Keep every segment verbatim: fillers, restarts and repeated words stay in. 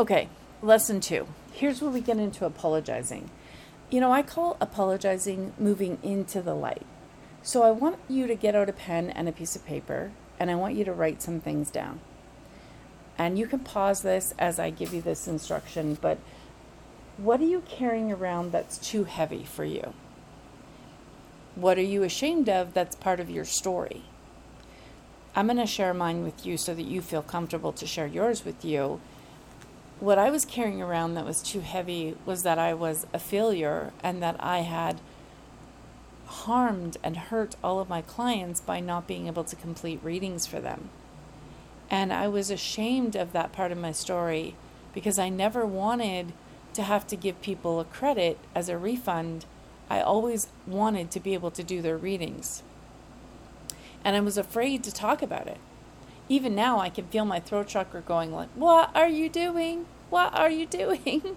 Okay, lesson two. Here's where we get into apologizing. You know, I call apologizing moving into the light. So I want you to get out a pen and a piece of paper, and I want you to write some things down. And you can pause this as I give you this instruction, but what are you carrying around that's too heavy for you? What are you ashamed of that's part of your story? I'm going to share mine with you so that you feel comfortable to share yours with you. What I was carrying around that was too heavy was that I was a failure and that I had harmed and hurt all of my clients by not being able to complete readings for them. And I was ashamed of that part of my story because I never wanted to have to give people a credit as a refund. I always wanted to be able to do their readings. And I was afraid to talk about it. Even now, I can feel my throat chakra going like, what are you doing? What are you doing?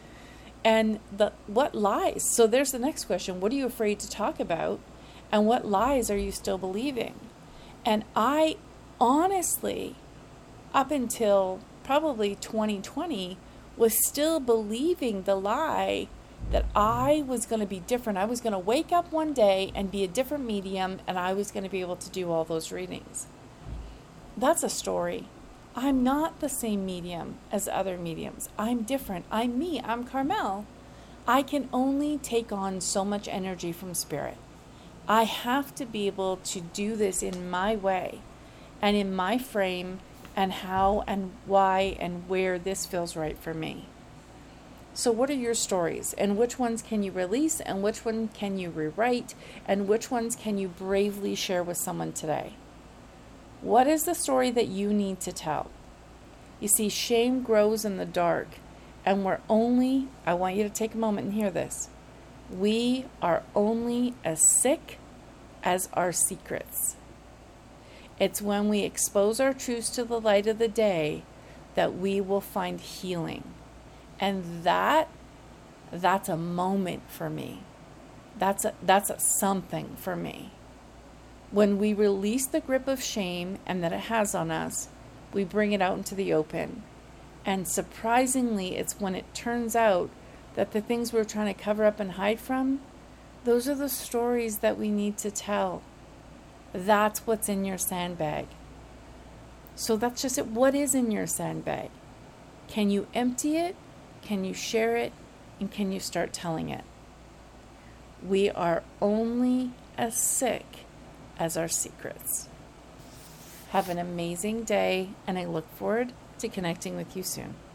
And the what lies? So there's the next question. What are you afraid to talk about? And what lies are you still believing? And I honestly, up until probably twenty twenty, was still believing the lie that I was going to be different. I was going to wake up one day and be a different medium, and I was going to be able to do all those readings. That's a story. I'm not the same medium as other mediums. I'm different. I'm me. I'm Carmel. I can only take on so much energy from spirit. I have to be able to do this in my way and in my frame and how and why and where this feels right for me. So what are your stories, and which ones can you release, and which one can you rewrite, and which ones can you bravely share with someone today? What is the story that you need to tell? You see, shame grows in the dark, and we're only, I want you to take a moment and hear this, we are only as sick as our secrets. It's when we expose our truths to the light of the day that we will find healing. And that, that's a moment for me. That's a, that's a something for me. When we release the grip of shame and that it has on us, we bring it out into the open. And surprisingly, it's when it turns out that the things we're trying to cover up and hide from, those are the stories that we need to tell. That's what's in your sandbag. So that's just it. What is in your sandbag? Can you empty it? Can you share it? And can you start telling it? We are only as sick as our secrets. Have an amazing day, and I look forward to connecting with you soon.